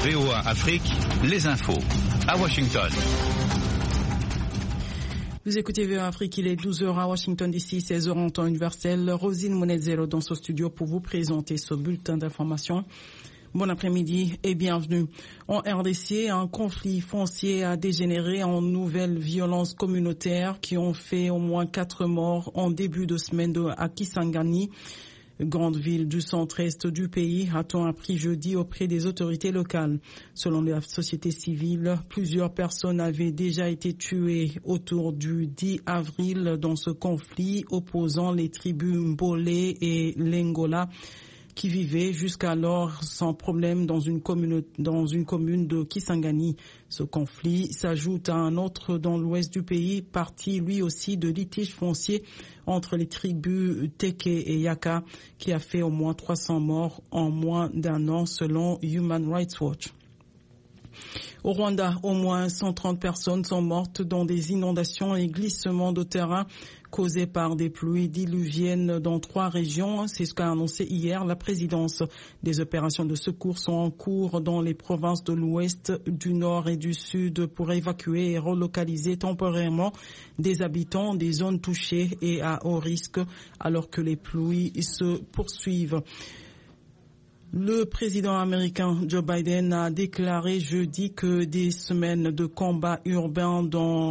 VOA Afrique, les infos. À Washington. Vous écoutez VOA Afrique, il est 12h à Washington DC, 16h en temps universel. Rosine Monezero dans ce studio pour vous présenter ce bulletin d'information. Bon après-midi et bienvenue. En RDC, un conflit foncier a dégénéré en nouvelles violences communautaires qui ont fait au moins 4 morts en début de semaine à Kisangani, grande ville du centre-est du pays, a-t-on appris jeudi auprès des autorités locales. Selon la société civile, plusieurs personnes avaient déjà été tuées autour du 10 avril dans ce conflit opposant les tribus Mbolé et Lengola, qui vivaient jusqu'alors sans problème dans une commune de Kisangani. Ce conflit s'ajoute à un autre dans l'ouest du pays, parti lui aussi de litiges fonciers entre les tribus Teke et Yaka, qui a fait au moins 300 morts en moins d'un an selon Human Rights Watch. Au Rwanda, au moins 130 personnes sont mortes dans des inondations et glissements de terrain causés par des pluies diluviennes dans 3 régions. C'est ce qu'a annoncé hier la présidence. Des opérations de secours sont en cours dans les provinces de l'Ouest, du Nord et du Sud pour évacuer et relocaliser temporairement des habitants des zones touchées et à haut risque alors que les pluies se poursuivent. Le président américain Joe Biden a déclaré jeudi que des semaines de combats urbains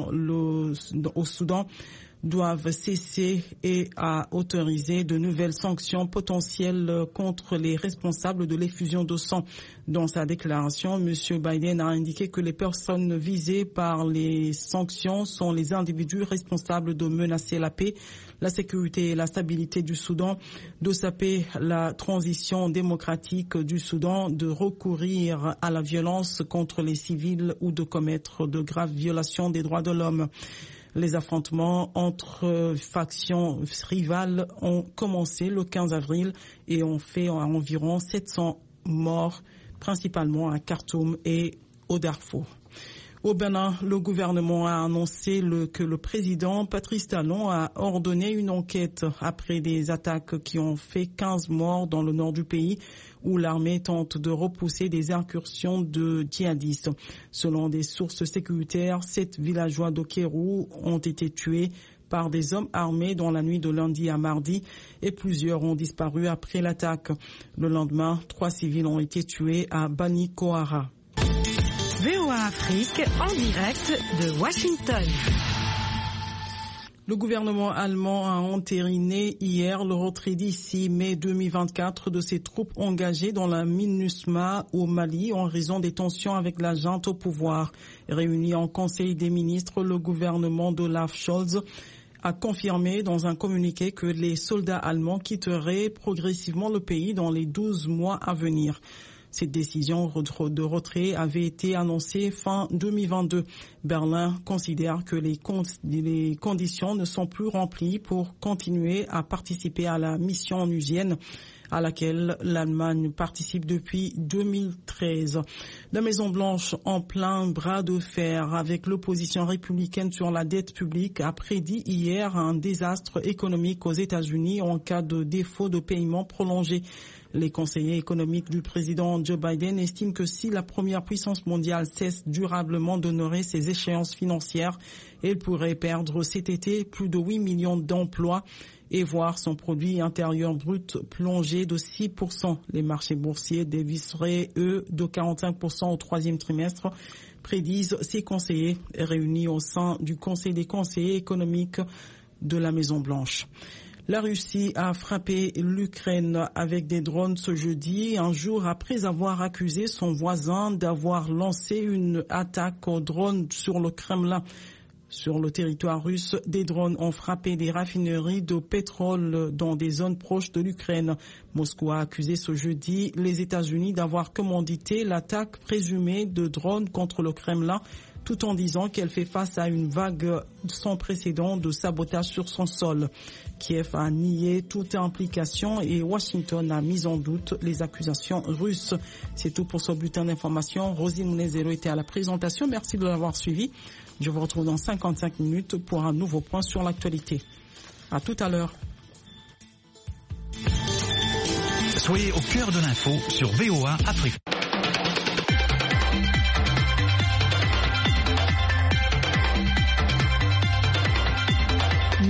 au Soudan doivent cesser et a autorisé de nouvelles sanctions potentielles contre les responsables de l'effusion de sang. Dans sa déclaration, M. Biden a indiqué que les personnes visées par les sanctions sont les individus responsables de menacer la paix, la sécurité et la stabilité du Soudan, de saper la transition démocratique du Soudan, de recourir à la violence contre les civils ou de commettre de graves violations des droits de l'homme. Les affrontements entre factions rivales ont commencé le 15 avril et ont fait environ 700 morts, principalement à Khartoum et au Darfour. Au Bénin, le gouvernement a annoncé que le président Patrice Talon a ordonné une enquête après des attaques qui ont fait 15 morts dans le nord du pays où l'armée tente de repousser des incursions de djihadistes. Selon des sources sécuritaires, 7 villageois de Kérou ont été tués par des hommes armés dans la nuit de lundi à mardi et plusieurs ont disparu après l'attaque. Le lendemain, 3 civils ont été tués à Bani Kohara. VOA Afrique en direct de Washington. Le gouvernement allemand a entériné hier le retrait d'ici mai 2024 de ses troupes engagées dans la MINUSMA au Mali en raison des tensions avec la junte au pouvoir. Réuni en Conseil des ministres, le gouvernement d'Olaf Scholz a confirmé dans un communiqué que les soldats allemands quitteraient progressivement le pays dans les 12 mois à venir. Cette décision de retrait avait été annoncée fin 2022. Berlin considère que les conditions ne sont plus remplies pour continuer à participer à la mission onusienne à laquelle l'Allemagne participe depuis 2013. La Maison-Blanche, en plein bras de fer avec l'opposition républicaine sur la dette publique, a prédit hier un désastre économique aux États-Unis en cas de défaut de paiement prolongé. Les conseillers économiques du président Joe Biden estiment que si la première puissance mondiale cesse durablement d'honorer ses échéances financières, elle pourrait perdre cet été plus de 8 millions d'emplois et voir son produit intérieur brut plonger de 6%. Les marchés boursiers dévisseraient, eux, de 45% au 3e trimestre, prédisent ces conseillers réunis au sein du Conseil des conseillers économiques de la Maison-Blanche. La Russie a frappé l'Ukraine avec des drones ce jeudi, un jour après avoir accusé son voisin d'avoir lancé une attaque aux drones sur le Kremlin. Sur le territoire russe, des drones ont frappé des raffineries de pétrole dans des zones proches de l'Ukraine. Moscou a accusé ce jeudi les États-Unis d'avoir commandité l'attaque présumée de drones contre le Kremlin, tout en disant qu'elle fait face à une vague sans précédent de sabotage sur son sol. Kiev a nié toute implication et Washington a mis en doute les accusations russes. C'est tout pour ce bulletin d'information. Rosine Monezero était à la présentation. Merci de l'avoir suivi. Je vous retrouve dans 55 minutes pour un nouveau point sur l'actualité. À tout à l'heure. Soyez au cœur de l'info sur VOA Afrique.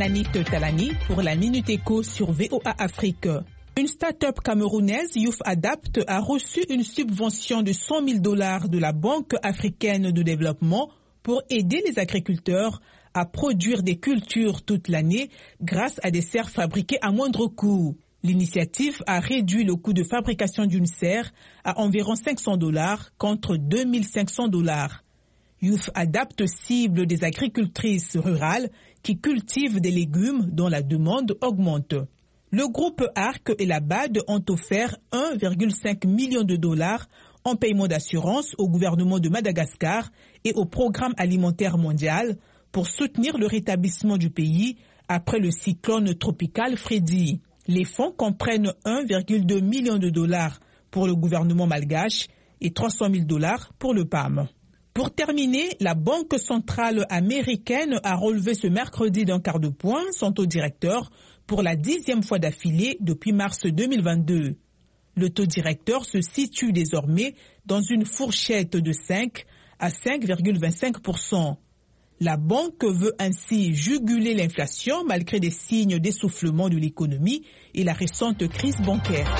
Ananit Talani pour la Minute Éco sur VOA Afrique. Une start-up camerounaise, Youth Adapt, a reçu une subvention de $100 000 de la Banque africaine de développement pour aider les agriculteurs à produire des cultures toute l'année grâce à des serres fabriquées à moindre coût. L'initiative a réduit le coût de fabrication d'une serre à environ $500 contre $2 500. Youth Adapt cible des agricultrices rurales qui cultivent des légumes dont la demande augmente. Le groupe ARC et la BAD ont offert $1,5 million en paiement d'assurance au gouvernement de Madagascar et au Programme alimentaire mondial pour soutenir le rétablissement du pays après le cyclone tropical Freddy. Les fonds comprennent $1,2 million pour le gouvernement malgache et $300 000 pour le PAM. Pour terminer, la Banque centrale américaine a relevé ce mercredi d'un quart de point son taux directeur pour la 10e fois d'affilée depuis mars 2022. Le taux directeur se situe désormais dans une fourchette de 5 à 5,25%. La banque veut ainsi juguler l'inflation malgré des signes d'essoufflement de l'économie et la récente crise bancaire.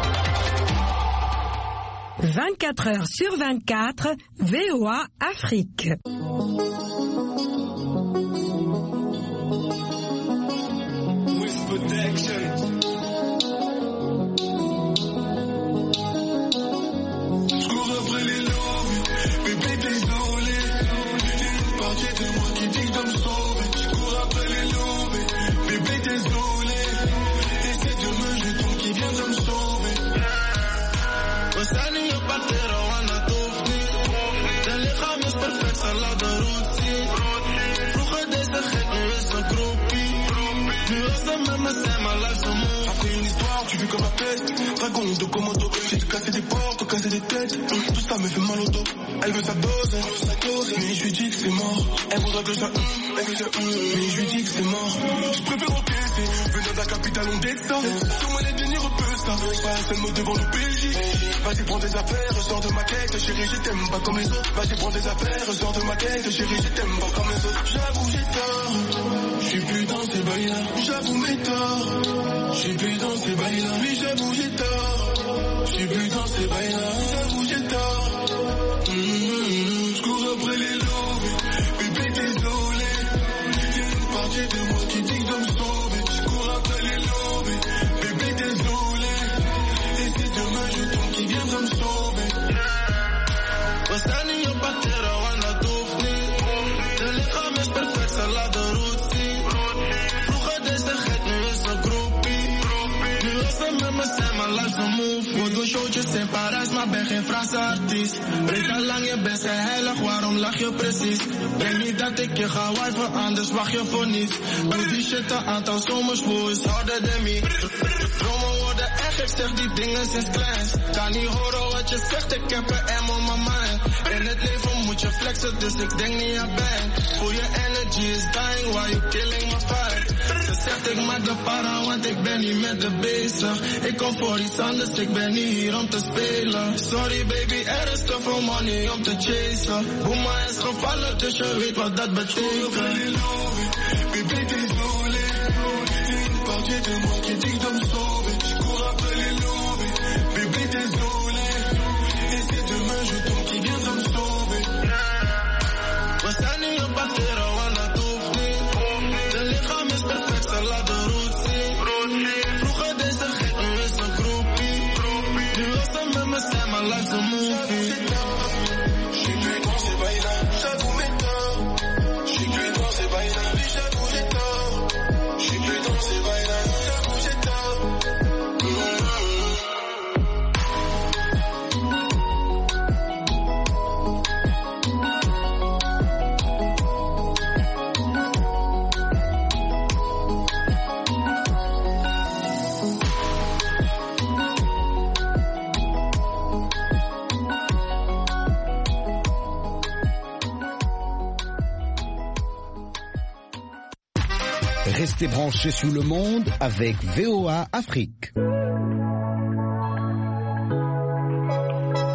24 heures sur 24, VOA Afrique. Tu vis comme la peste, dragon de commando. J'ai cassé des portes, cassé des têtes. Tout ça me fait mal au dos. Elle veut sa dose, mais je lui dis que c'est mort. Elle voudrait que ça, mais je lui dis que c'est mort. Je préfère encaisser, venir de la capitale, on date ça. Sur moi les derniers repeux, ça. Pas un seul mot devant le PJ. Vas-y, prends tes affaires, sors de ma quête, chérie, je t'aime pas comme les autres. Vas-y, prends tes affaires, sors de ma quête, chérie, je t'aime pas comme les autres. J'avoue, j'ai tort, je suis plus dans ces bails-là. J'avoue mes torts, je suis plus dans ces bails-là. Mais j'avoue, j'ai tort, je suis plus dans ces bails-là. J'avoue, j'ai tort. Je cours après les loups, bébé, désolé. Y'a une partie de moi qui dit que doit me sauver. Je cours après les loups, bébé, désolé. Et si demain je tombe, qui viendra me sauver? Bastani yo patera wana dofni. De lichaam is perfect, salade routine. Vroeger deze gek, nu is een groepie. Nu is ze met me, zijn mijn life een movie. We doen showtjes in Parijs, maar ben geen Franse artiest. Weet al lang, je bent zijn heilig, waarom lach je precies? Denk niet dat ik je ga wifen, anders wacht je voor niets. Doe die shit een aantal zomers, hoe is harder dan me? Dromen worden echt, ik zeg die dingen sinds kleins. Kan niet horen wat je zegt, ik heb een M op mijn mind. In het leven moet je flexen, dus ik denk niet aan bang. Voel je energy is dying, why you killing my vibe? Ze zegt ik maak de para, want ik ben niet met de bezig. Ik kom voor iets anders, ik ben niet hier om te spelen. Sorry baby, er is te veel money om te chasen. Boema is gevallen, dus je weet wat dat betekent. Bébé, désolé. Une partie de moi qui dit de me sauver. Je cours après les loups, bébé, désolé. Et si demain je tombe, qui viendra me sauver? Bastani yo patera wana dofni. De lichaam is perfect, salade routine. Vroeger deze gek, nu is een groepie. Nu wil ze met me zijn, maar life een movie. J'suis plus dans ces bails-là, j'avoue mes torts. J'suis plus dans ces bails-là, oui j'avoue j'ai tort. J'suis plus dans ces bails-là, j'avoue j'ai tort. Restez branchés sur le monde avec VOA Afrique.